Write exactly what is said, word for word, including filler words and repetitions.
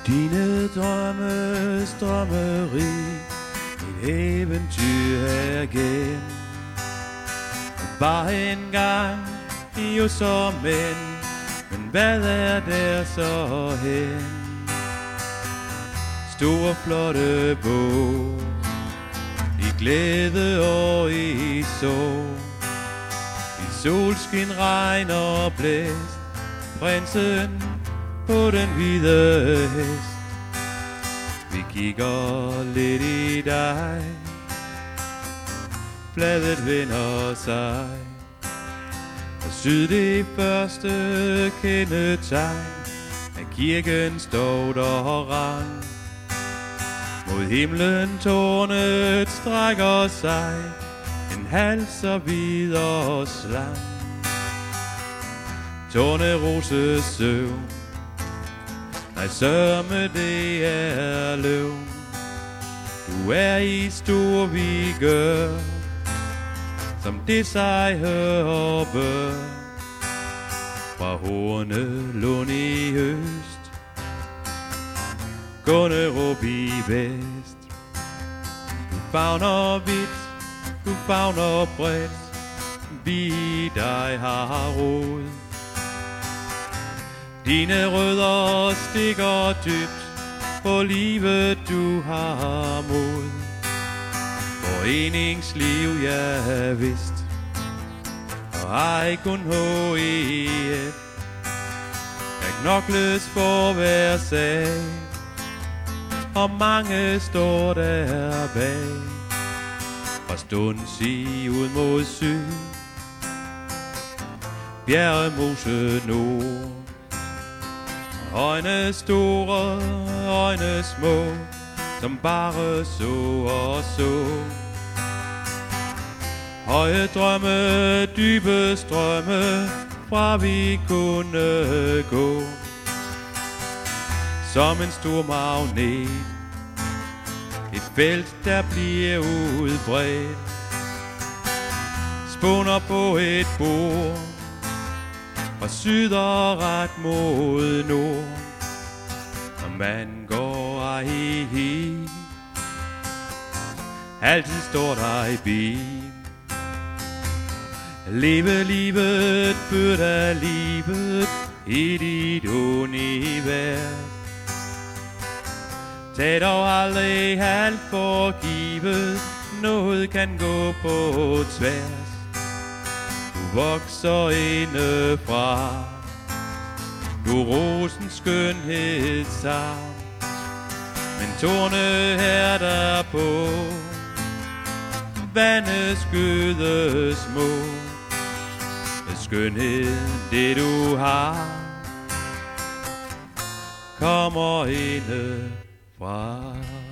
Dine drømme strømmeri, et eventyr her igen. Bare en gang, jo som mænd, men hvad er der så hen? Store flotte båd, i glæde og i sorg, i solskin, regn og blæst, prinsen på den hvide hest. Vi kigger lidt i dig, bladet vender sig, og syd det første kendetegn af kirkens dog der rang. Mod himlen tårnet strækker sig, en halv så vid og slang. Tårneroses søvn, nej sørme det er løvn. Du er i stor vigør, som det sig hører bør. Fra Hornelund i øst, Gunnerup i vest. Du favner vidt, du favner bredt, vi i dig har råd. Dine rødder stikker dybt, på livet du har mod. Foreningsliv, ja vist, og ej kun H E F. Der knokles for hver sag, og mange står der bag. Fra Stundsig ud mod syd, Bjerremose nord. Øjne store, øjne små, som bare så og så. Høje drømme, dybe strømme, fra vi kunne gå. Som en stor magnet, et felt der bliver udbredt. Spunder på et bord, og syd og ret mod nord. Og man går ej hi, altid står der i bil. Leve livet, bød af livet i dit univers. Tag dog aldrig halvt for givet, noget kan gå på tværs. Du vokser indefra, du rosens skønhedsarv. Men torne her derpå, vandet skyder små. Skønhed, det du har, kommer indefra.